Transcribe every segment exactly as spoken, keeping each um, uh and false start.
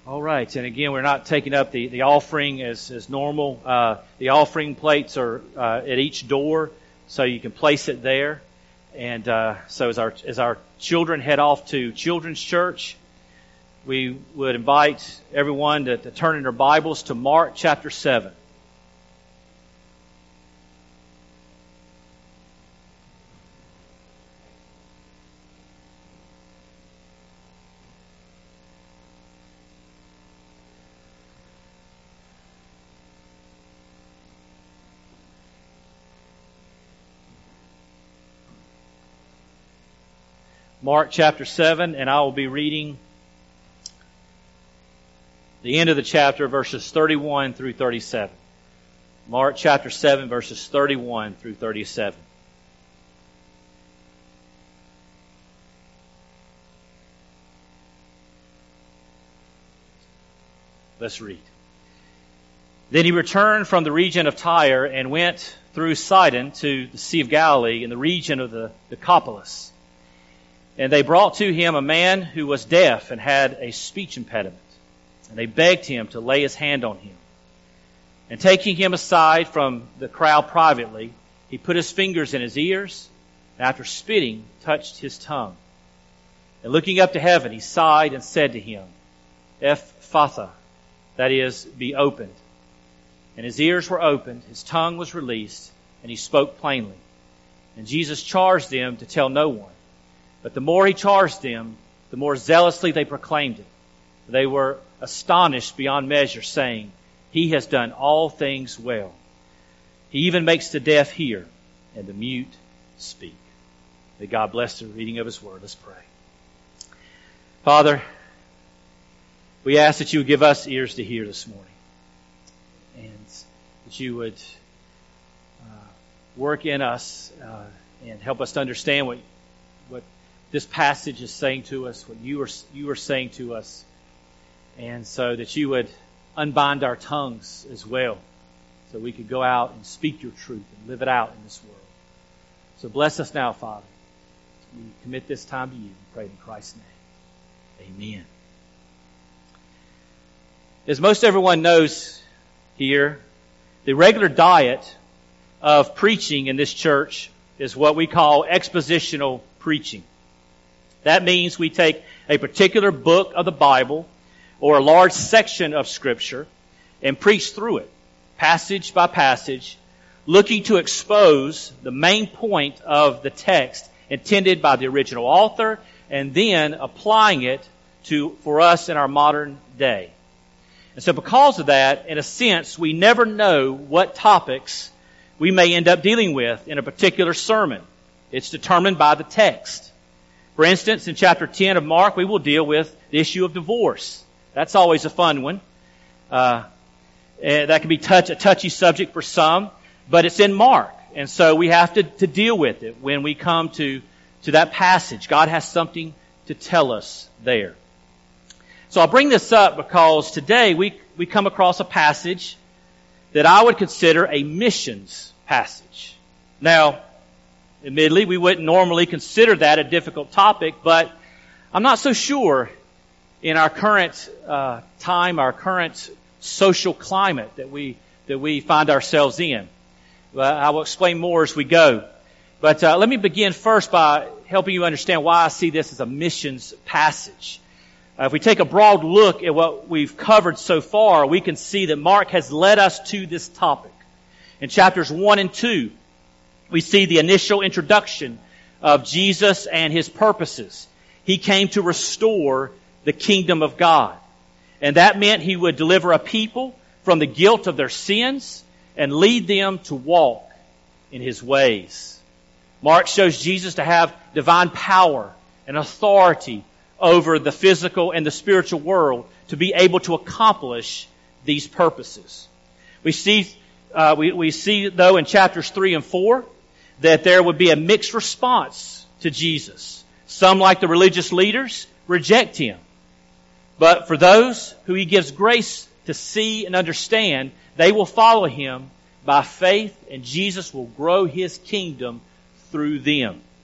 All right, and again, we're not taking up the, the offering as, as normal. Uh, the offering plates are uh, at each door, so you can place it there. And uh, so as our as our children head off to Children's Church, we would invite everyone to, to turn in their Bibles to Mark chapter seven. Mark chapter seven, and I will be reading the end of the chapter, verses thirty-one through thirty-seven. Mark chapter seven, verses thirty-one through thirty-seven. Let's read. Then he returned from the region of Tyre and went through Sidon to the Sea of Galilee in the region of the Decapolis. And they brought to him a man who was deaf and had a speech impediment. And they begged him to lay his hand on him. And taking him aside from the crowd privately, he put his fingers in his ears, and after spitting, touched his tongue. And looking up to heaven, he sighed and said to him, Ephphatha, that is, be opened. And his ears were opened, his tongue was released, and he spoke plainly. And Jesus charged them to tell no one. But the more he charged them, the more zealously they proclaimed it. They were astonished beyond measure, saying, He has done all things well. He even makes the deaf hear and the mute speak. May God bless the reading of His Word. Let's pray. Father, we ask that you would give us ears to hear this morning. And that you would uh, work in us uh, and help us to understand what what this passage is saying to us, what you are you are saying to us, and so that you would unbind our tongues as well, so we could go out and speak your truth and live it out in this world. So bless us now, Father. We commit this time to you and pray in Christ's name. Amen. As most everyone knows here, the regular diet of preaching in this church is what we call expositional preaching. That means we take a particular book of the Bible or a large section of Scripture and preach through it, passage by passage, looking to expose the main point of the text intended by the original author and then applying it to for us in our modern day. And so because of that, in a sense, we never know what topics we may end up dealing with in a particular sermon. It's determined by the text. For instance, in chapter ten of Mark, we will deal with the issue of divorce. That's always a fun one. Uh, that can be touch, a touchy subject for some, but it's in Mark. And so we have to, to deal with it when we come to, to that passage. God has something to tell us there. So I'll bring this up because today we, we come across a passage that I would consider a missions passage. Now, admittedly, we wouldn't normally consider that a difficult topic, but I'm not so sure in our current uh, time, our current social climate that we that we find ourselves in. Well, I will explain more as we go. But uh, let me begin first by helping you understand why I see this as a missions passage. Uh, if we take a broad look at what we've covered so far, we can see that Mark has led us to this topic. In chapters one and two, we see the initial introduction of Jesus and His purposes. He came to restore the kingdom of God. And that meant He would deliver a people from the guilt of their sins and lead them to walk in His ways. Mark shows Jesus to have divine power and authority over the physical and the spiritual world to be able to accomplish these purposes. We see, uh, we, we see though in chapters three and four that there would be a mixed response to Jesus. Some, like the religious leaders, reject Him. But for those who He gives grace to see and understand, they will follow Him by faith, and Jesus will grow His kingdom through them.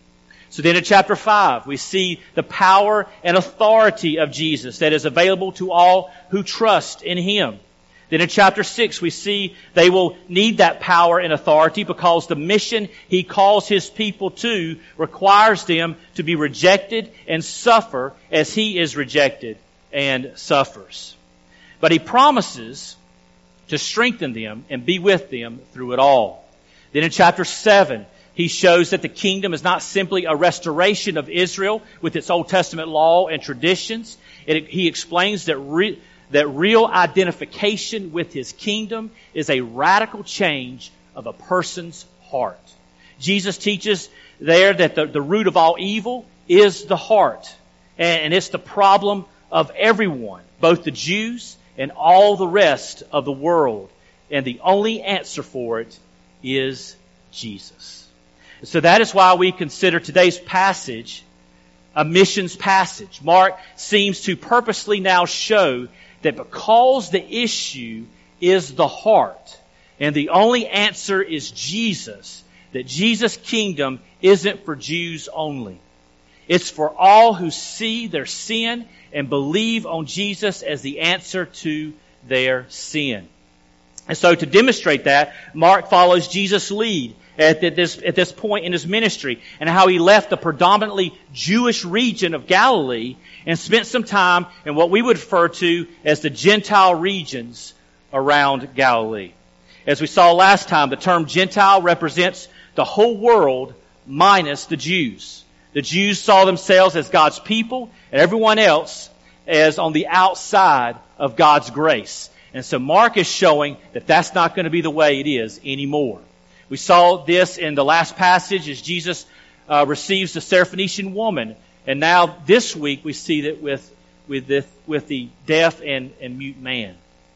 So then in chapter five, we see the power and authority of Jesus that is available to all who trust in Him. Then in chapter six, we see they will need that power and authority because the mission He calls His people to requires them to be rejected and suffer as He is rejected and suffers. But He promises to strengthen them and be with them through it all. Then in chapter seven, He shows that the kingdom is not simply a restoration of Israel with its Old Testament law and traditions. It, he explains that re, that real identification with His kingdom is a radical change of a person's heart. Jesus teaches there that the, the root of all evil is the heart. And, and it's the problem of everyone, both the Jews and all the rest of the world. And the only answer for it is Jesus. So that is why we consider today's passage a missions passage. Mark seems to purposely now show that because the issue is the heart, and the only answer is Jesus, that Jesus' kingdom isn't for Jews only. It's for all who see their sin and believe on Jesus as the answer to their sin. And so to demonstrate that, Mark follows Jesus' lead at this, at this point in His ministry and how He left the predominantly Jewish region of Galilee and spent some time in what we would refer to as the Gentile regions around Galilee. As we saw last time, the term Gentile represents the whole world minus the Jews. The Jews saw themselves as God's people and everyone else as on the outside of God's grace. And so Mark is showing that that's not going to be the way it is anymore. We saw this in the last passage as Jesus uh, receives the Syrophoenician woman. And now this week we see that with with, this, with the deaf and, and mute man.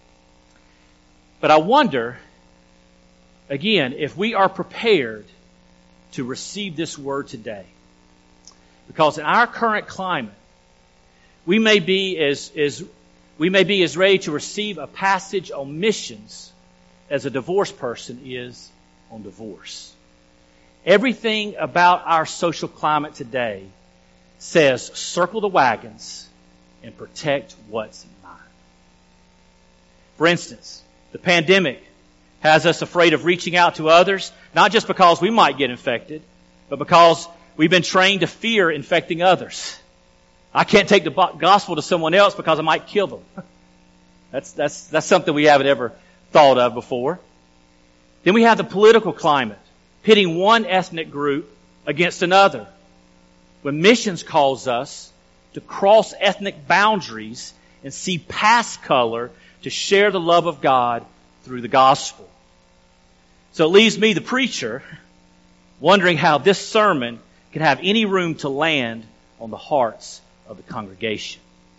But I wonder, again, if we are prepared to receive this word today. Because in our current climate, we may be as, as we may be as ready to receive a passage on missions as a divorced person is on divorce. Everything about our social climate today says circle the wagons and protect what's mine. For instance, the pandemic has us afraid of reaching out to others, not just because we might get infected, but because we've been trained to fear infecting others. I can't take the gospel to someone else because I might kill them. That's, that's, that's something we haven't ever thought of before. Then we have the political climate, pitting one ethnic group against another. When missions calls us to cross ethnic boundaries and see past color to share the love of God through the gospel. So it leaves me, the preacher, wondering how this sermon can have any room to land on the hearts of the congregation.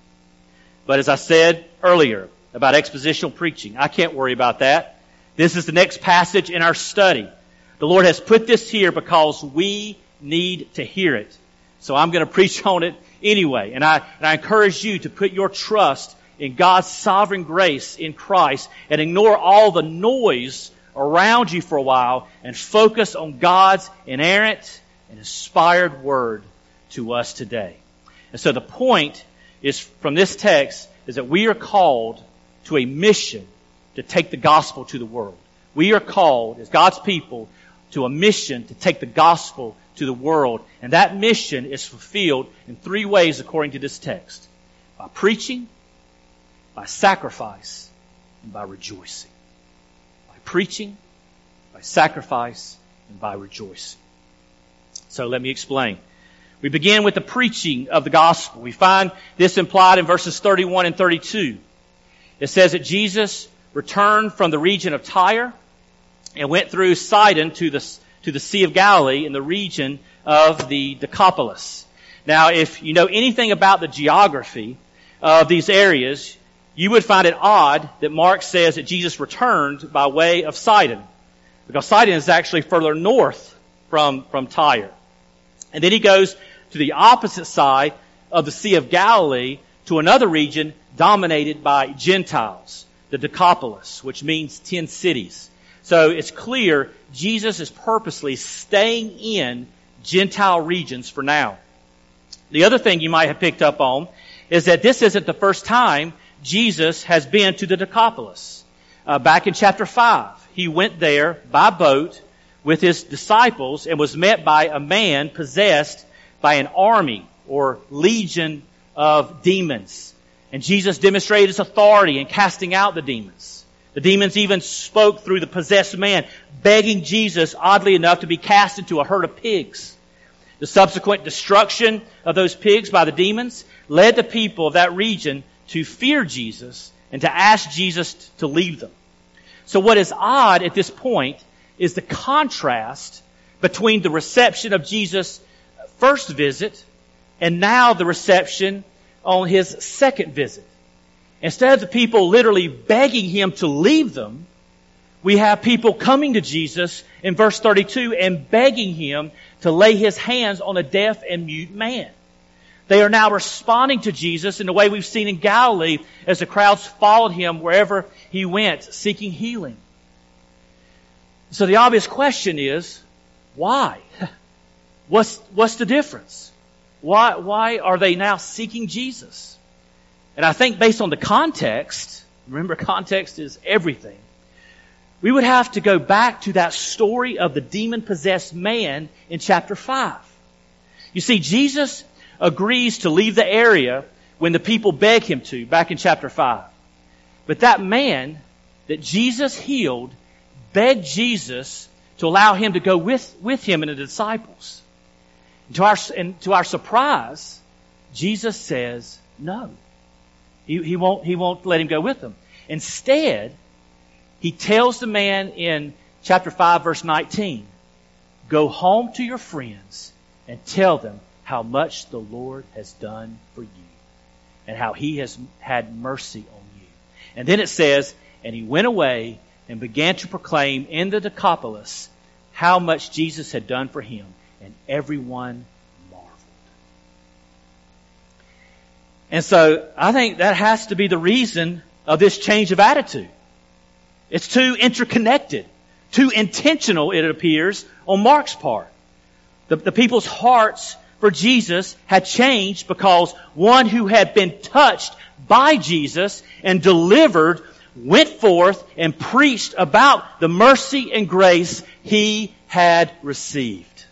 But as I said earlier about expositional preaching, I can't worry about that. This is the next passage in our study. The Lord has put this here because we need to hear it. So I'm going to preach on it anyway. And I, and I encourage you to put your trust in God's sovereign grace in Christ and ignore all the noise around you for a while and focus on God's inerrant and inspired word to us today. And so the point is from this text is that we are called to a mission to take the gospel to the world. We are called as God's people to a mission to take the gospel to the world. And that mission is fulfilled in three ways according to this text. By preaching, by sacrifice, and by rejoicing. By preaching, by sacrifice, and by rejoicing. So let me explain. We begin with the preaching of the gospel. We find this implied in verses thirty-one and thirty-two. It says that Jesus returned from the region of Tyre and went through Sidon to the, to the Sea of Galilee in the region of the Decapolis. Now, if you know anything about the geography of these areas, you would find it odd that Mark says that Jesus returned by way of Sidon, because Sidon is actually further north from, from Tyre. And then he goes to the opposite side of the Sea of Galilee to another region dominated by Gentiles, the Decapolis, which means ten cities. So it's clear Jesus is purposely staying in Gentile regions for now. The other thing you might have picked up on is that this isn't the first time Jesus has been to the Decapolis. Uh, back in chapter five, he went there by boat with his disciples and was met by a man possessed by an army or legion of demons. And Jesus demonstrated his authority in casting out the demons. The demons even spoke through the possessed man, begging Jesus, oddly enough, to be cast into a herd of pigs. The subsequent destruction of those pigs by the demons led the people of that region to fear Jesus and to ask Jesus to leave them. So what is odd at this point is the contrast between the reception of Jesus' first visit and now the reception on his second visit. Instead of the people literally begging him to leave them, we have people coming to Jesus in verse thirty-two and begging him to lay his hands on a deaf and mute man. They are now responding to Jesus in the way we've seen in Galilee as the crowds followed him wherever he went, seeking healing. So the obvious question is, why? What's, what's the difference? Why, why are they now seeking Jesus? And I think based on the context, remember context is everything, we would have to go back to that story of the demon-possessed man in chapter five. You see, Jesus agrees to leave the area when the people beg him to, back in chapter five. But that man that Jesus healed begged Jesus to allow him to go with, with him and the disciples. And to our, and to our surprise, Jesus says no. He, he won't, he won't let him go with them. Instead, he tells the man in chapter five, verse nineteen, go home to your friends and tell them how much the Lord has done for you and how he has had mercy on you. And then it says, and he went away and began to proclaim in the Decapolis how much Jesus had done for him, and everyone marveled. And so I think that has to be the reason of this change of attitude. It's too interconnected, too intentional, it appears, on Mark's part. The, the people's hearts for Jesus had changed because one who had been touched by Jesus and delivered went forth and preached about the mercy and grace he had received.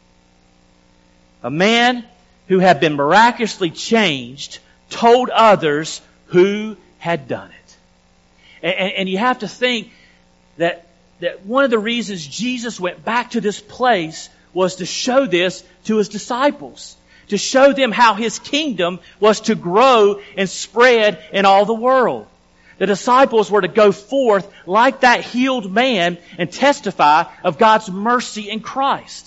A man who had been miraculously changed told others who had done it. And, and you have to think that, that one of the reasons Jesus went back to this place was to show this to his disciples, to show them how his kingdom was to grow and spread in all the world. The disciples were to go forth like that healed man and testify of God's mercy in Christ.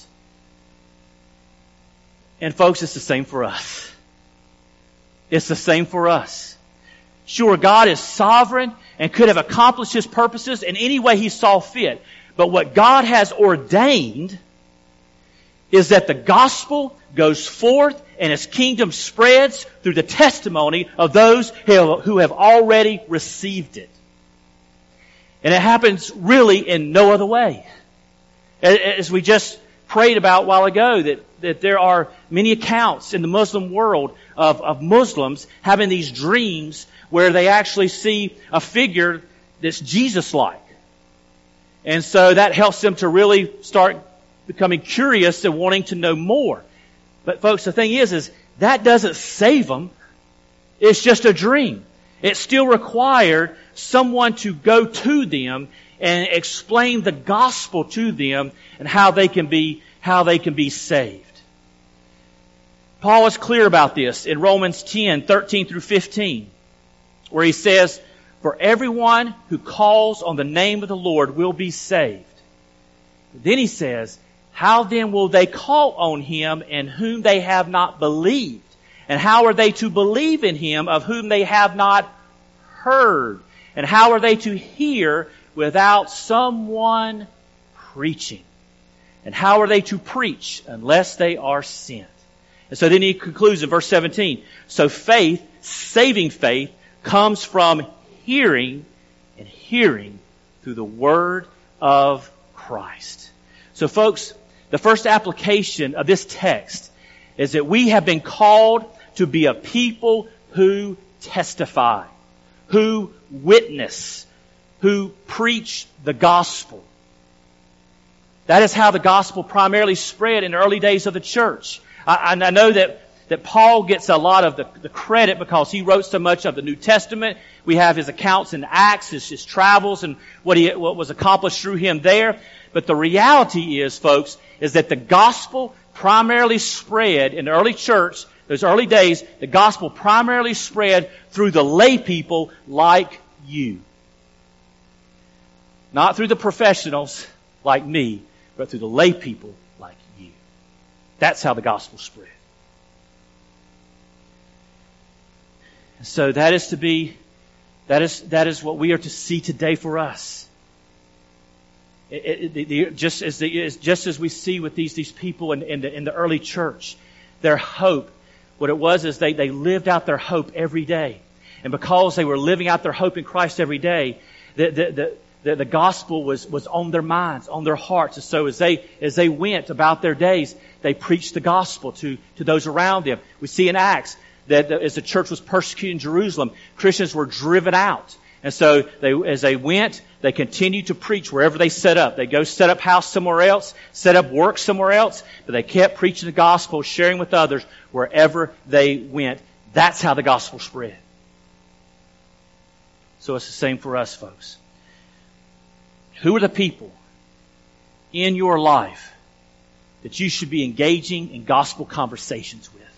And folks, it's the same for us. It's the same for us. Sure, God is sovereign and could have accomplished his purposes in any way he saw fit. But what God has ordained is that the gospel goes forth and his kingdom spreads through the testimony of those who have already received it. And it happens really in no other way. As we just prayed about a while ago, that, that there are many accounts in the Muslim world of, of Muslims having these dreams where they actually see a figure that's Jesus-like. And so that helps them to really start becoming curious and wanting to know more. But folks, the thing is, is that doesn't save them. It's just a dream. It still required someone to go to them and explain the gospel to them and how they can be, how they can be saved. Paul is clear about this in Romans ten, thirteen through fifteen, where he says, for everyone who calls on the name of the Lord will be saved. But then he says, how then will they call on him in whom they have not believed? And how are they to believe in him of whom they have not heard? And how are they to hear without someone preaching? And how are they to preach unless they are sent? And so then he concludes in verse seventeen. So faith, saving faith, comes from hearing, and hearing through the word of Christ. So folks, The first application of this text is that we have been called to be a people who testify, who witness, who preach the gospel. That is how the gospel primarily spread in the early days of the church. I, I know that, that Paul gets a lot of the, the credit because he wrote so much of the New Testament. We have his accounts in Acts, his, his travels, and what, he, what was accomplished through him there. But the reality is, folks, is that the gospel primarily spread in the early church, those early days, the gospel primarily spread through the lay people like you. Not through the professionals like me, but through the lay people like you. That's how the gospel spread. So that is to be, that is, that is what we are to see today for us. It, it, it, just as the, just as we see with these these people in, in the in the early church, their hope, what it was is they they lived out their hope every day, and because they were living out their hope in Christ every day, the the the, the, the gospel was was on their minds, on their hearts, and so as they as they went about their days, they preached the gospel to to those around them. We see in Acts that as the church was persecuted in Jerusalem, Christians were driven out. And so they, as they went, they continued to preach wherever they set up. They go set up house somewhere else, set up work somewhere else, but they kept preaching the gospel, sharing with others wherever they went. That's how the gospel spread. So it's the same for us, folks. Who are the people in your life that you should be engaging in gospel conversations with?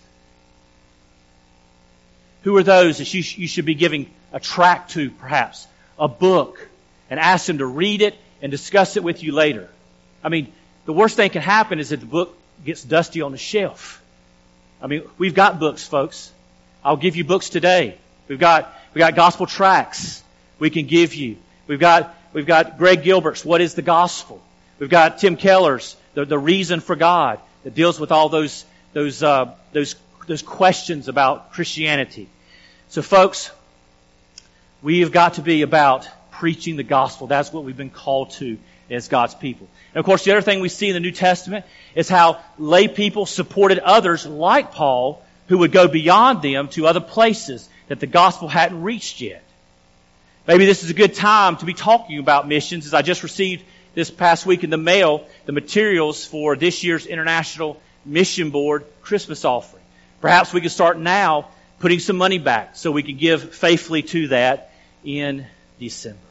Who are those that you, you should be giving a tract to, perhaps, a book, and ask them to read it and discuss it with you later? I mean, the worst thing can happen is that the book gets dusty on the shelf. I mean, we've got books, folks. I'll give you books today. We've got, we've got gospel tracts we can give you. We've got, we've got Greg Gilbert's What is the Gospel? We've got Tim Keller's The, the Reason for God that deals with all those, those, uh, those Those questions about Christianity. So folks, we have got to be about preaching the gospel. That's what we've been called to as God's people. And of course, the other thing we see in the New Testament is how lay people supported others like Paul who would go beyond them to other places that the gospel hadn't reached yet. Maybe this is a good time to be talking about missions, as I just received this past week in the mail the materials for this year's International Mission Board Christmas offering. Perhaps we can start now putting some money back so we can give faithfully to that in December.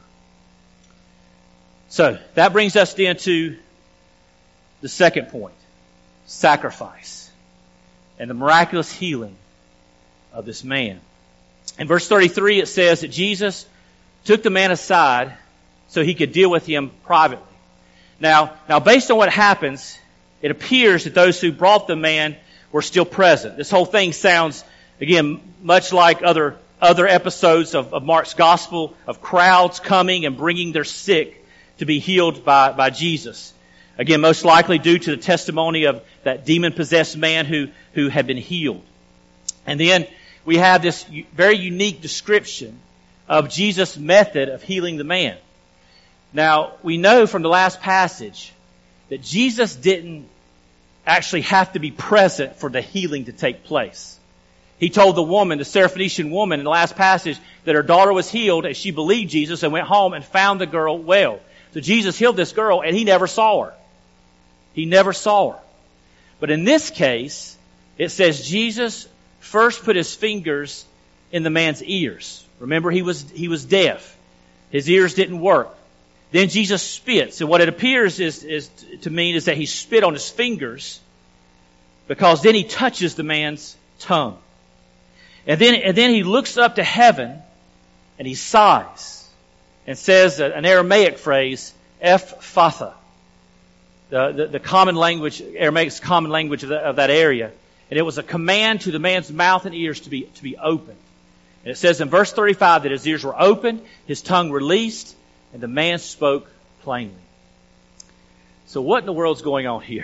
So that brings us then to the second point, sacrifice and the miraculous healing of this man. In verse thirty-three it says that Jesus took the man aside so he could deal with him privately. Now, now based on what happens, it appears that those who brought the man were still present. This whole thing sounds, again, much like other other episodes of, of Mark's Gospel, of crowds coming and bringing their sick to be healed by, by Jesus. Again, most likely due to the testimony of that demon-possessed man who, who had been healed. And then we have this very unique description of Jesus' method of healing the man. Now, we know from the last passage that Jesus didn't actually have to be present for the healing to take place. He told the woman, the Syrophoenician woman in the last passage, that her daughter was healed as she believed Jesus and went home and found the girl well. So Jesus healed this girl and he never saw her. He never saw her. But in this case, it says Jesus first put his fingers in the man's ears. Remember, he was, he was deaf. His ears didn't work. Then Jesus spits. And what it appears is, is to mean is that he spit on his fingers, because then he touches the man's tongue. And then, and then he looks up to heaven and he sighs and says an Aramaic phrase, Ephphatha, the, the, the common language, Aramaic's common language of, the, of that area. And it was a command to the man's mouth and ears to be, to be opened. And it says in verse thirty-five that his ears were opened, his tongue released, and the man spoke plainly. So what in the world's going on here?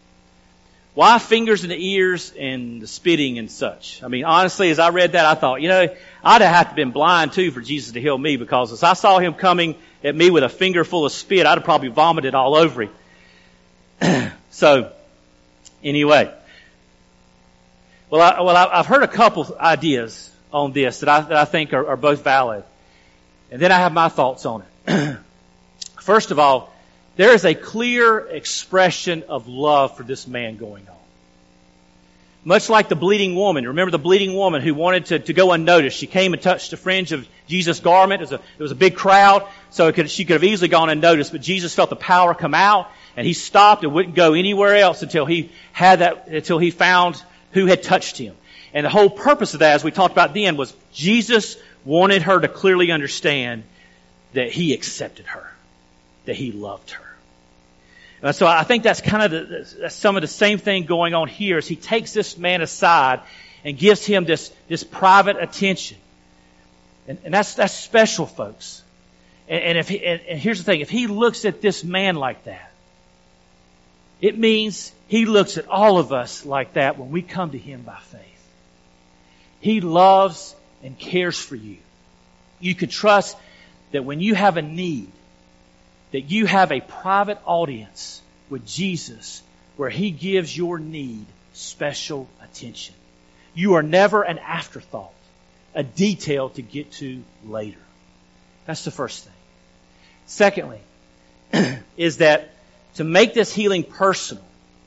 Why fingers in the ears and the spitting and such? I mean, honestly, as I read that, I thought, you know, I'd have had to have been blind too for Jesus to heal me, because as I saw him coming at me with a finger full of spit, I'd have probably vomited all over him. So, anyway. Well, I, well, I've heard a couple ideas on this that I, that I think are, are both valid. And then I have my thoughts on it. First of all, there is a clear expression of love for this man going on. Much like the bleeding woman. Remember the bleeding woman who wanted to, to go unnoticed. She came and touched the fringe of Jesus' garment. It was a, it was a big crowd, so it could, she could have easily gone unnoticed. But Jesus felt the power come out, and he stopped and wouldn't go anywhere else until he had that, until he found who had touched him. And the whole purpose of that, as we talked about then, was Jesus wanted her to clearly understand that he accepted her, that he loved her. And so I think that's kind of the, that's some of the same thing going on here as he takes this man aside and gives him this, this private attention. And, and that's, that's special, folks. And, and if he, and, and here's the thing, if he looks at this man like that, it means he looks at all of us like that when we come to him by faith. He loves and cares for you. You can trust that when you have a need, that you have a private audience with Jesus where he gives your need special attention. You are never an afterthought, a detail to get to later. That's the first thing. Secondly, is that to make this healing personal,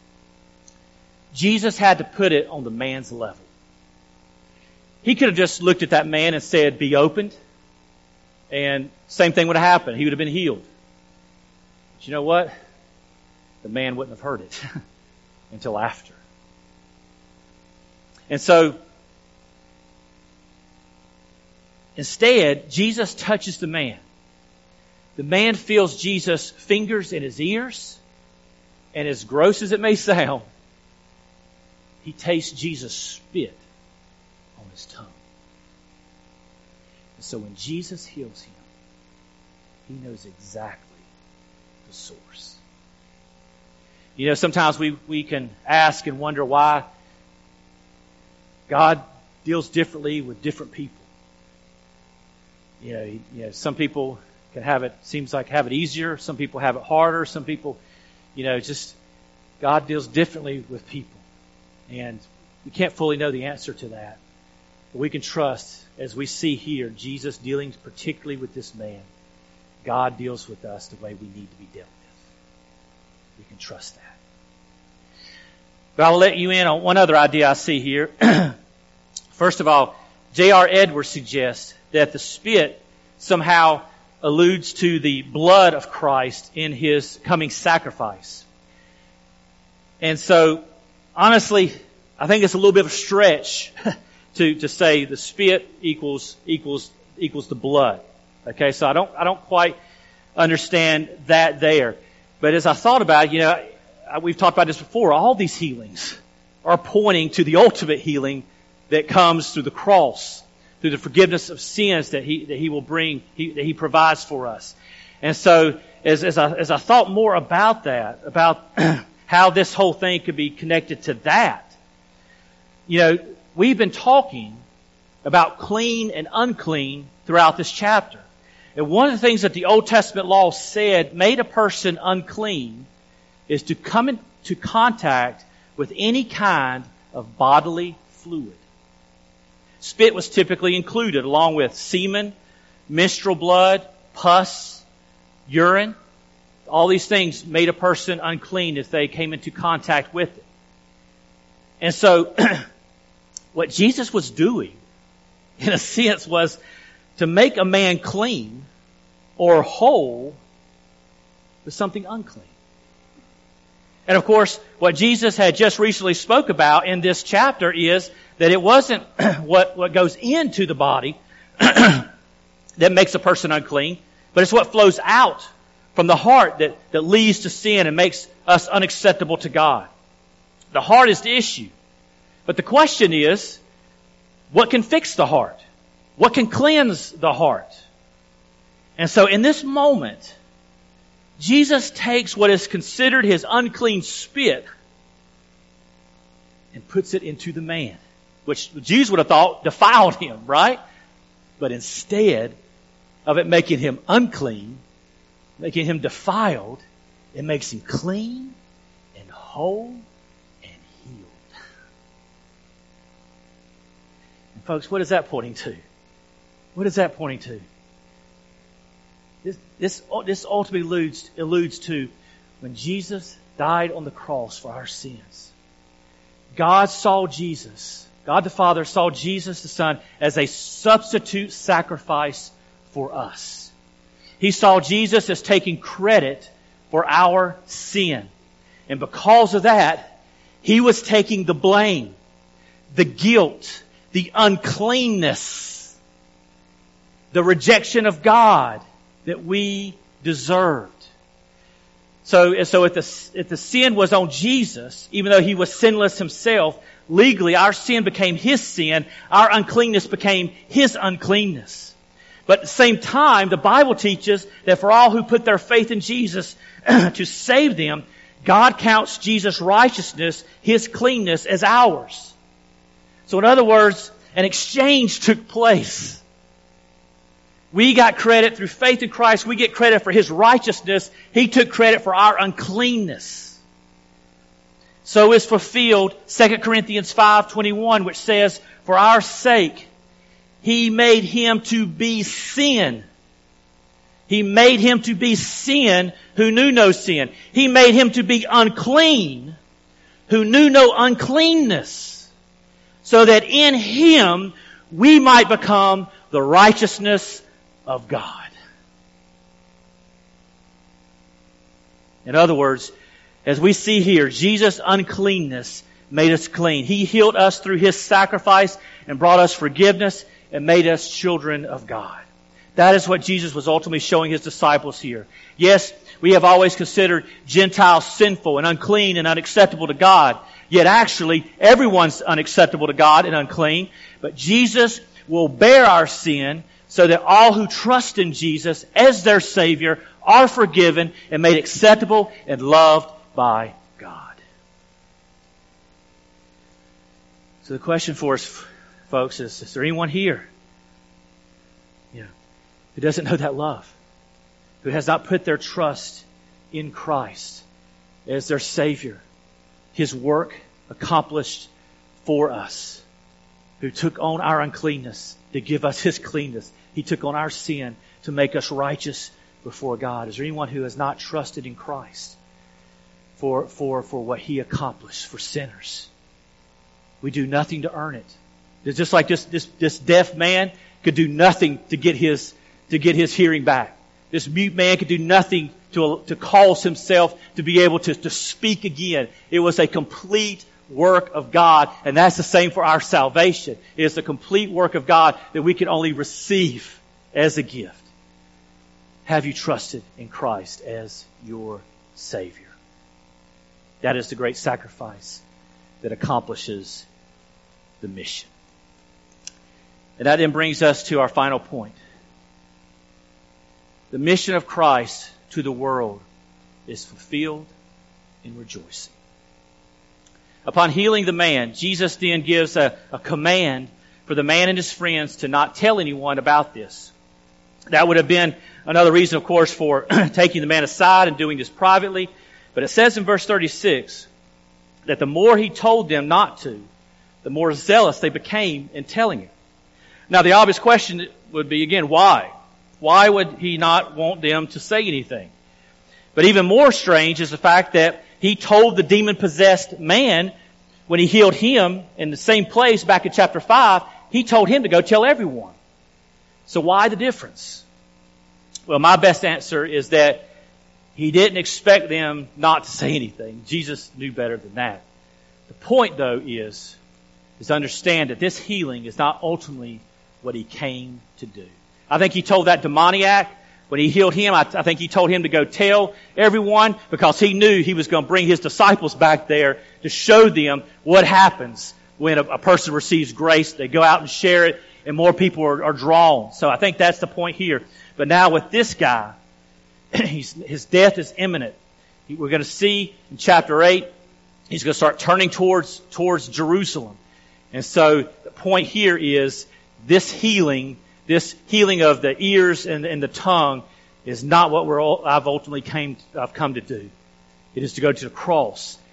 Jesus had to put it on the man's level. He could have just looked at that man and said, be opened, and same thing would have happened. He would have been healed. But you know what? The man wouldn't have heard it until after. And so, instead, Jesus touches the man. The man feels Jesus' fingers in his ears, and as gross as it may sound, he tastes Jesus' spit on his tongue. And so when Jesus heals him, he knows exactly the source. You know, sometimes we, we can ask and wonder why God deals differently with different people. You know, you know, some people can have it, seems like have it easier. Some people have it harder. Some people, you know, just God deals differently with people. And we can't fully know the answer to that. But we can trust, as we see here, Jesus dealing particularly with this man. God deals with us the way we need to be dealt with. We can trust that. But I'll let you in on one other idea I see here. First of all, J R Edwards suggests that the spit somehow alludes to the blood of Christ in his coming sacrifice. And so, honestly, I think it's a little bit of a stretch to, to say the spit equals, equals, equals the blood. Okay, so I don't, I don't quite understand that there. But as I thought about it, you know, we've talked about this before, all these healings are pointing to the ultimate healing that comes through the cross, through the forgiveness of sins that He, that He will bring, he, that He provides for us. And so, as, as I, as I thought more about that, about how this whole thing could be connected to that, you know, we've been talking about clean and unclean throughout this chapter. And one of the things that the Old Testament law said made a person unclean is to come into contact with any kind of bodily fluid. Spit was typically included along with semen, menstrual blood, pus, urine. All these things made a person unclean if they came into contact with it. And so, what Jesus was doing, in a sense, was to make a man clean or whole with something unclean. And of course, what Jesus had just recently spoke about in this chapter is that it wasn't what, what goes into the body that makes a person unclean, but it's what flows out from the heart that, that leads to sin and makes us unacceptable to God. The heart is the issue. But the question is, what can fix the heart? What can cleanse the heart? And so in this moment, Jesus takes what is considered his unclean spit and puts it into the man, which the Jews would have thought defiled him, right? But instead of it making him unclean, making him defiled, it makes him clean and whole. whole and healed. And folks, what is that pointing to? What is that pointing to? This, this, this ultimately alludes, alludes to when Jesus died on the cross for our sins. God saw Jesus, God the Father saw Jesus the Son as a substitute sacrifice for us. He saw Jesus as taking credit for our sin. And because of that, He was taking the blame, the guilt, the uncleanness, the rejection of God that we deserved. So, so if the, if the sin was on Jesus, even though He was sinless Himself, legally our sin became His sin, our uncleanness became His uncleanness. But at the same time, the Bible teaches that for all who put their faith in Jesus to save them, God counts Jesus' righteousness, His cleanness, as ours. So in other words, an exchange took place. We got credit through faith in Christ. We get credit for His righteousness. He took credit for our uncleanness. So is fulfilled Second Corinthians five twenty-one, which says, for our sake, He made Him to be sin. He made Him to be sin who knew no sin. He made Him to be unclean who knew no uncleanness. So that in Him we might become the righteousness of God. In other words, as we see here, Jesus' uncleanness made us clean. He healed us through His sacrifice and brought us forgiveness and made us children of God. That is what Jesus was ultimately showing His disciples here. Yes, we have always considered Gentiles sinful and unclean and unacceptable to God. Yet actually, everyone's unacceptable to God and unclean. But Jesus will bear our sin so that all who trust in Jesus as their Savior are forgiven and made acceptable and loved by God. So the question for us, folks, is, is there anyone here, you know, who doesn't know that love? Who has not put their trust in Christ as their Savior? His work accomplished for us. Who took on our uncleanness to give us His cleanness. He took on our sin to make us righteous before God. Is there anyone who has not trusted in Christ for, for, for what He accomplished for sinners? We do nothing to earn it. It's just like this, this, this deaf man could do nothing to get his, to get his hearing back. This mute man could do nothing to, to cause himself to be able to, to speak again. It was a complete work of God, and that's the same for our salvation. It is the complete work of God that we can only receive as a gift. Have you trusted in Christ as your Savior? That is the great sacrifice that accomplishes the mission. And that then brings us to our final point. The mission of Christ to the world is fulfilled in rejoicing. Upon healing the man, Jesus then gives a, a command for the man and his friends to not tell anyone about this. That would have been another reason, of course, for taking the man aside and doing this privately. But it says in verse thirty-six that the more He told them not to, the more zealous they became in telling it. Now, the obvious question would be, again, why? Why would He not want them to say anything? But even more strange is the fact that He told the demon-possessed man, when He healed him in the same place back in chapter five, He told him to go tell everyone. So why the difference? Well, my best answer is that He didn't expect them not to say anything. Jesus knew better than that. The point, though, is, is to understand that this healing is not ultimately what He came to do. I think He told that demoniac, when He healed him, I, I think He told him to go tell everyone because He knew He was going to bring His disciples back there to show them what happens when a, a person receives grace. They go out and share it and more people are, are drawn. So I think that's the point here. But now with this guy, he's, his death is imminent. He, we're going to see in chapter eight, he's going to start turning towards, towards Jerusalem. And so the point here is this healing This healing of the ears and, and the tongue is not what we're all, I've ultimately came, I've come to do. It is to go to the cross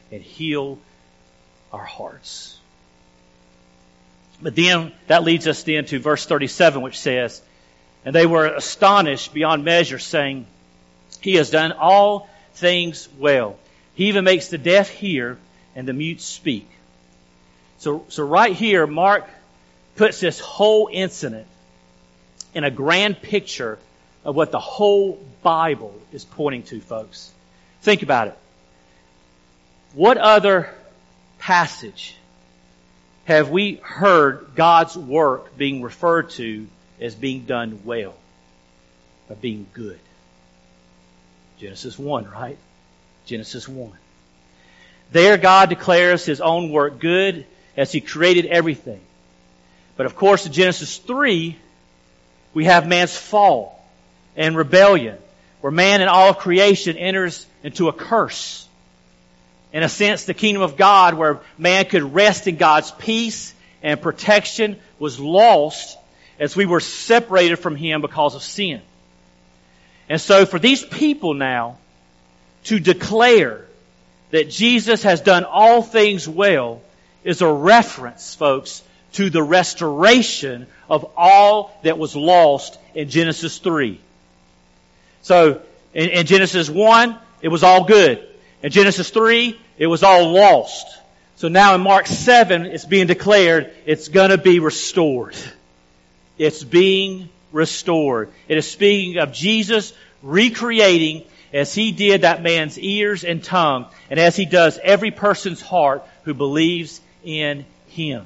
and heal our hearts. But then that leads us then to verse thirty-seven, which says, "And they were astonished beyond measure, saying, He has done all things well. He even makes the deaf hear and the mute speak." So, so right here, Mark puts this whole incident in a grand picture of what the whole Bible is pointing to, folks. Think about it. What other passage have we heard God's work being referred to as being done well, or being good? Genesis one, right? Genesis one. There God declares His own work good as He created everything. But of course in Genesis three, we have man's fall and rebellion, where man in all of creation enters into a curse. In a sense, the kingdom of God, where man could rest in God's peace and protection, was lost as we were separated from Him because of sin. And so for these people now to declare that Jesus has done all things well is a reference, folks, to the restoration of all that was lost in Genesis three. So in, in Genesis one, it was all good. In Genesis three, it was all lost. So now in Mark seven, it's being declared it's going to be restored. It's being restored. It is speaking of Jesus recreating as He did that man's ears and tongue, and as He does every person's heart who believes in Him.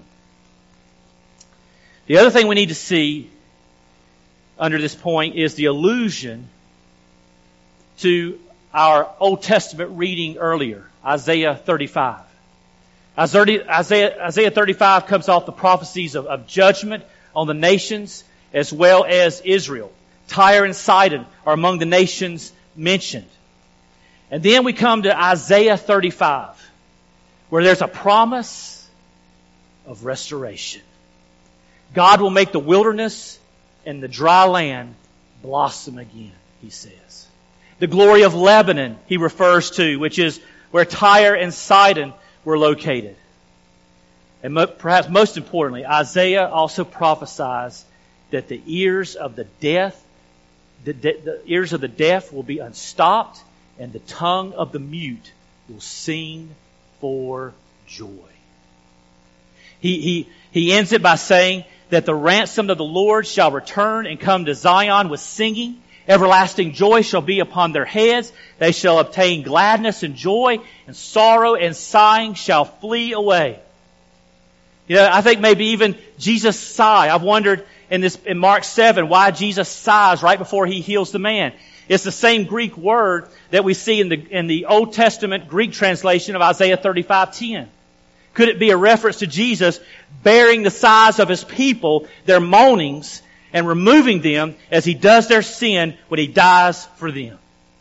The other thing we need to see under this point is the allusion to our Old Testament reading earlier, Isaiah thirty-five. Isaiah, Isaiah, Isaiah thirty-five comes off the prophecies of, of judgment on the nations as well as Israel. Tyre and Sidon are among the nations mentioned. And then we come to Isaiah thirty-five, where there's a promise of restoration. God will make the wilderness and the dry land blossom again, He says. The glory of Lebanon He refers to, which is where Tyre and Sidon were located. And mo- perhaps most importantly, Isaiah also prophesies that the ears of the deaf, the, de- the ears of the deaf will be unstopped, and the tongue of the mute will sing for joy. He, he, he ends it by saying that the ransomed of the Lord shall return and come to Zion with singing. Everlasting joy shall be upon their heads. They shall obtain gladness and joy, and sorrow and sighing shall flee away. You know, I think maybe even Jesus' sigh. I've wondered in this, in Mark seven, why Jesus sighs right before He heals the man. It's the same Greek word that we see in the, in the Old Testament Greek translation of Isaiah thirty-five ten. Could it be a reference to Jesus bearing the sighs of His people, their moanings, and removing them as He does their sin when He dies for them?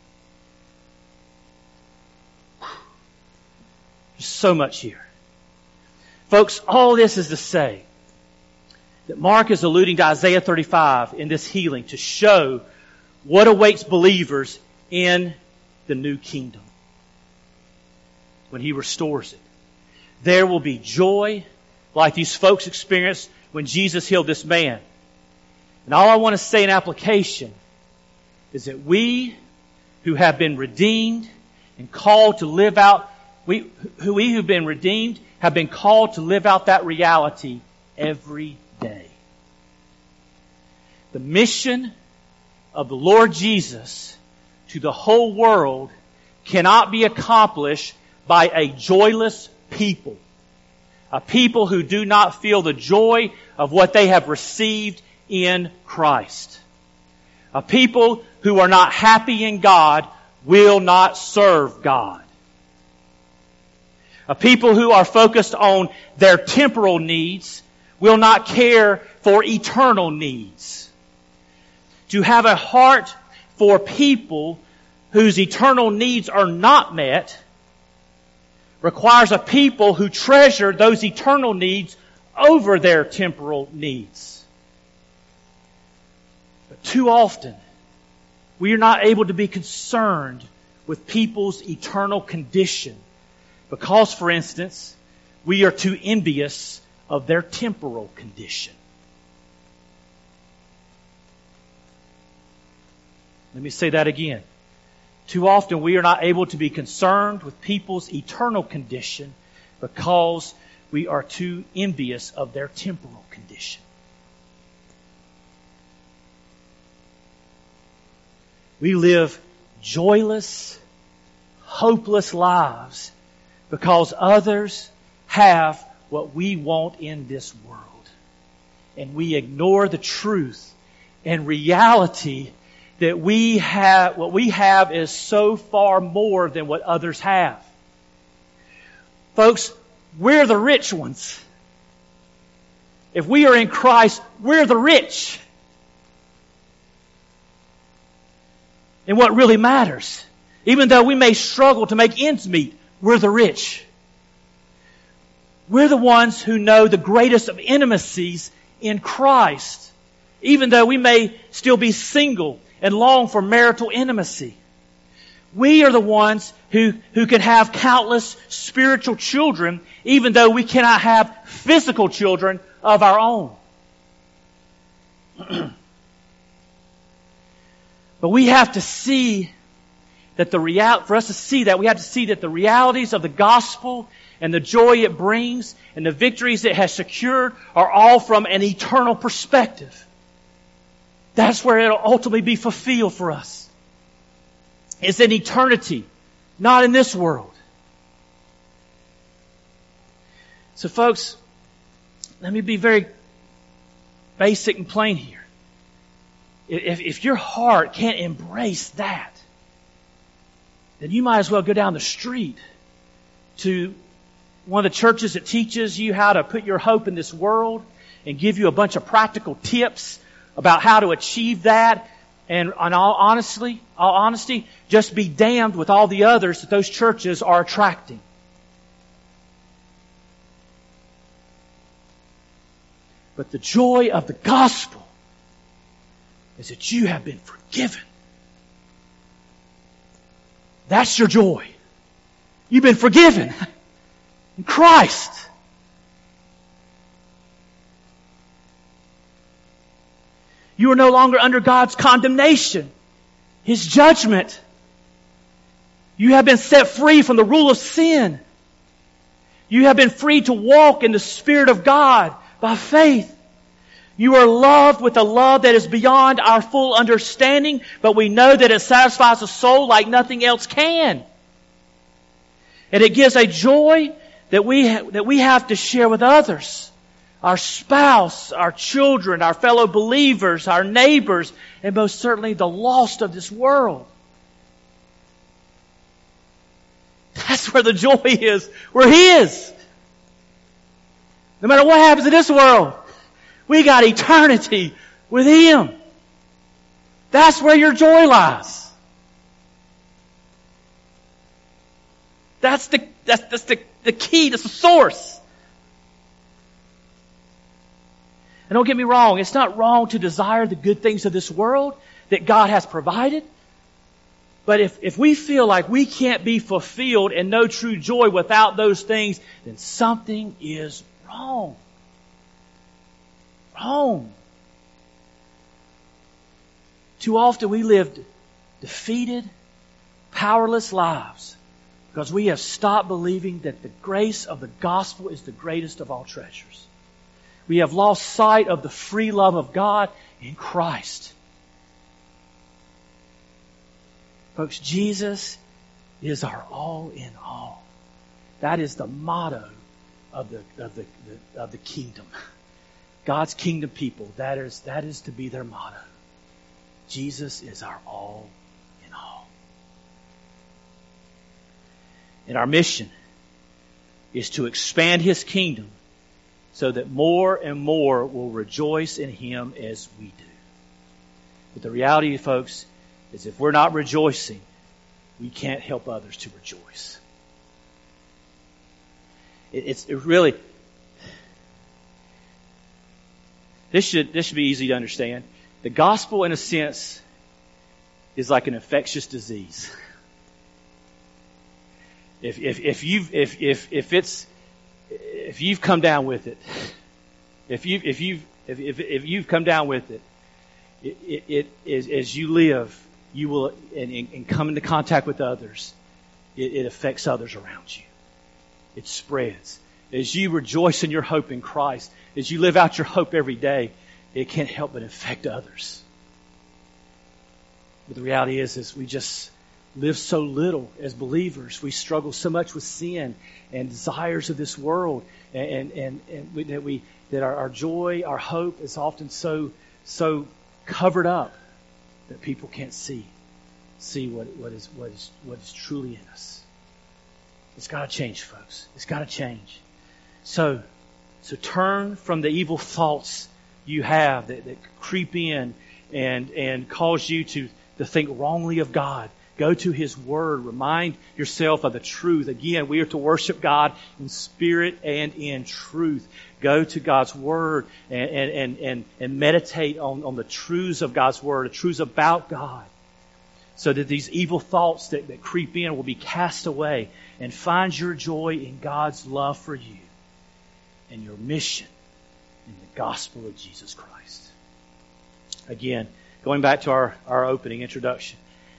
There's so much here. Folks, all this is to say that Mark is alluding to Isaiah thirty-five in this healing to show what awaits believers in the new kingdom when He restores it. There will be joy like these folks experienced when Jesus healed this man. And all I want to say in application is that we who have been redeemed and called to live out, we who we who've been redeemed have been called to live out that reality every day. The mission of the Lord Jesus to the whole world cannot be accomplished by a joyless people. A people who do not feel the joy of what they have received in Christ. A people who are not happy in God will not serve God. A people who are focused on their temporal needs will not care for eternal needs. To have a heart for people whose eternal needs are not met requires a people who treasure those eternal needs over their temporal needs. But too often, we are not able to be concerned with people's eternal condition Because, for instance, we are too envious of their temporal condition. Let me say that again. Too often we are not able to be concerned with people's eternal condition because we are too envious of their temporal condition. We live joyless, hopeless lives because others have what we want in this world. And we ignore the truth and reality that we have, what we have is so far more than what others have. Folks, we're the rich ones. If we are in Christ, we're the rich. And what really matters, even though we may struggle to make ends meet, we're the rich. We're the ones who know the greatest of intimacies in Christ, even though we may still be single and long for marital intimacy. We are the ones who, who can have countless spiritual children, even though we cannot have physical children of our own. But we have to see that the real, for us to see that, we have to see that the realities of the gospel and the joy it brings and the victories it has secured are all from an eternal perspective. That's where it'll ultimately be fulfilled for us. It's in eternity, not in this world. So folks, let me be very basic and plain here. If, if your heart can't embrace that, then you might as well go down the street to one of the churches that teaches you how to put your hope in this world and give you a bunch of practical tips about how to achieve that. And in all honestly, all honesty, just be damned with all the others that those churches are attracting. But the joy of the gospel is that you have been forgiven. That's your joy. You've been forgiven in Christ. You are no longer under God's condemnation, His judgment. You have been set free from the rule of sin. You have been free to walk in the Spirit of God by faith. You are loved with a love that is beyond our full understanding, but we know that it satisfies the soul like nothing else can. And it gives a joy that we ha- that we have to share with others. Our spouse, our children, our fellow believers, our neighbors, and most certainly the lost of this world. That's where the joy is. We're His. No matter what happens in this world, we got eternity with Him. That's where your joy lies. That's the, that's, that's the, the key, that's the source. And don't get me wrong, it's not wrong to desire the good things of this world that God has provided. But if, if we feel like we can't be fulfilled and know true joy without those things, then something is wrong. Wrong. Too often we live defeated, powerless lives because we have stopped believing that the grace of the gospel is the greatest of all treasures. We have lost sight of the free love of God in Christ. Folks, Jesus is our all in all. That is the motto of the, of the, the, of the kingdom. God's kingdom people, that is, that is to be their motto. Jesus is our all in all. And our mission is to expand His kingdom so that more and more will rejoice in Him as we do. But the reality, folks, is if we're not rejoicing, we can't help others to rejoice. It, it's it really... This should, this should be easy to understand. The gospel, in a sense, is like an infectious disease. If if if you've if if if it's if you've come down with it, if you if you've if if, if you've come down with it, it, it, it is as you live, you will and, and come into contact with others. It, it affects others around you. It spreads. As you rejoice in your hope in Christ, as you live out your hope every day, it can't help but affect others. But the reality is, is we just live so little as believers. We struggle so much with sin and desires of this world, and and and we, that we that our, our joy, our hope is often so so covered up that people can't see see what what is what is what is truly in us. It's got to change, folks. It's got to change. So, so turn from the evil thoughts you have that, that creep in and and cause you to, to think wrongly of God. Go to His Word. Remind yourself of the truth. Again, we are to worship God in spirit and in truth. Go to God's Word and and and, and meditate on, on the truths of God's Word, the truths about God, so that these evil thoughts that, that creep in will be cast away, and find your joy in God's love for you and your mission in the gospel of Jesus Christ. Again, going back to our, our opening introduction,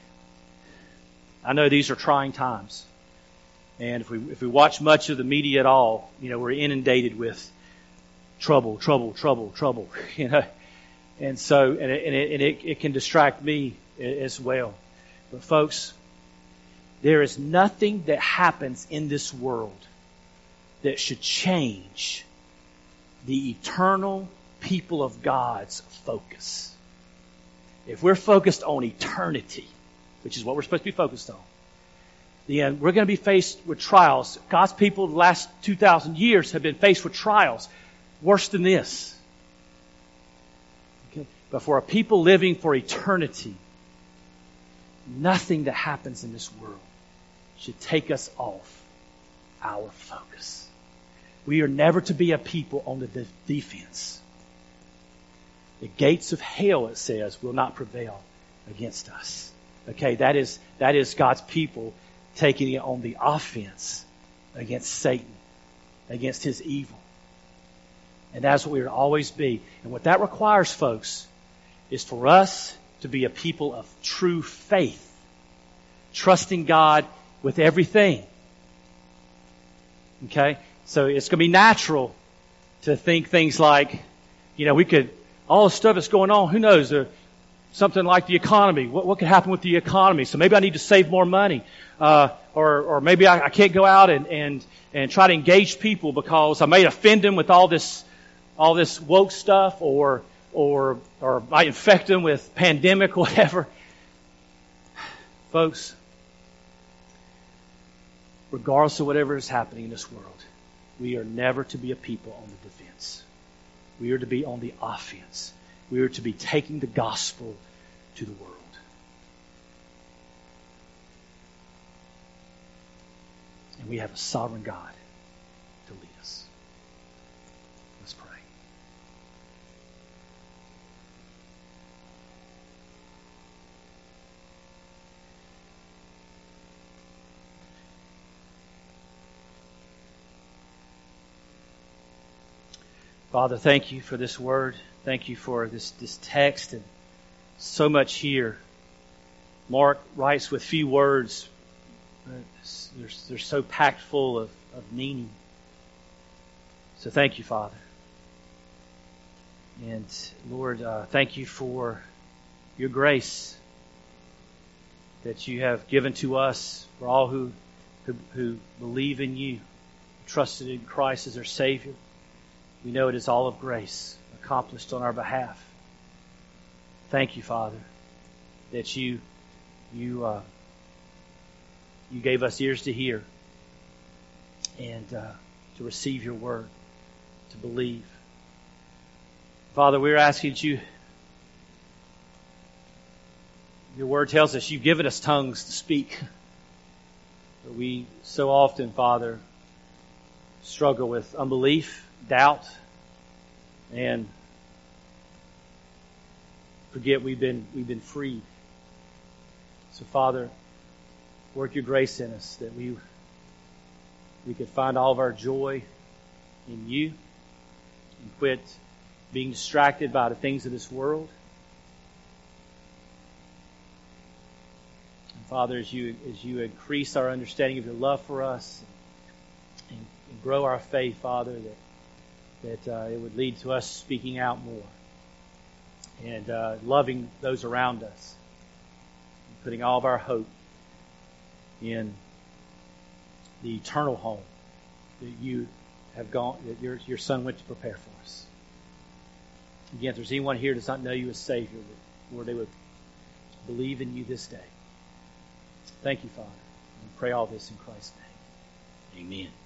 I know these are trying times. And if we if we watch much of the media at all, you know, we're inundated with trouble, trouble, trouble, trouble. You know, and so and it, and it, and it, it can distract me as well. But folks, there is nothing that happens in this world that should change the eternal people of God's focus. If we're focused on eternity, which is what we're supposed to be focused on, then we're going to be faced with trials. God's people the last two thousand years have been faced with trials worse than this. Okay? But for a people living for eternity, nothing that happens in this world should take us off our focus. We are never to be a people on the de- defense. The gates of hell, it says, will not prevail against us. Okay, that is that is God's people taking it on the offense against Satan, against his evil. And that's what we are to always be. And what that requires, folks, is for us to be a people of true faith, trusting God with everything. Okay? So it's going to be natural to think things like, you know, we could, all the stuff that's going on, who knows, uh, something like the economy. What, what could happen with the economy? So maybe I need to save more money. Uh, or, or maybe I, I can't go out and, and, and try to engage people because I may offend them with all this, all this woke stuff, or, or, or might infect them with pandemic or whatever. Folks, regardless of whatever is happening in this world, we are never to be a people on the defense. We are to be on the offense. We are to be taking the gospel to the world. And we have a sovereign God to lead us. Let's pray. Father, thank you for this word. Thank you for this, this text and so much here. Mark writes with few words. They're, they're so packed full of, of meaning. So thank you, Father. And Lord, uh, thank you for your grace that you have given to us, for all who, who, who believe in you, trusted in Christ as their Savior. We know it is all of grace accomplished on our behalf. Thank you, Father, that you you uh, you gave us ears to hear and uh, to receive your word, to believe. Father, we're asking you. Your word tells us you've given us tongues to speak. But we so often, Father, struggle with unbelief, doubt, and forget we've been we've been freed. So, Father, work your grace in us that we we could find all of our joy in you and quit being distracted by the things of this world. And Father, as you as you increase our understanding of your love for us and, and grow our faith, Father, that that uh, it would lead to us speaking out more and uh, loving those around us, and putting all of our hope in the eternal home that you have gone, that your your Son went to prepare for us. Again, if there's anyone here who does not know you as Savior, Lord, they would believe in you this day. Thank you, Father. And we pray all this in Christ's name. Amen.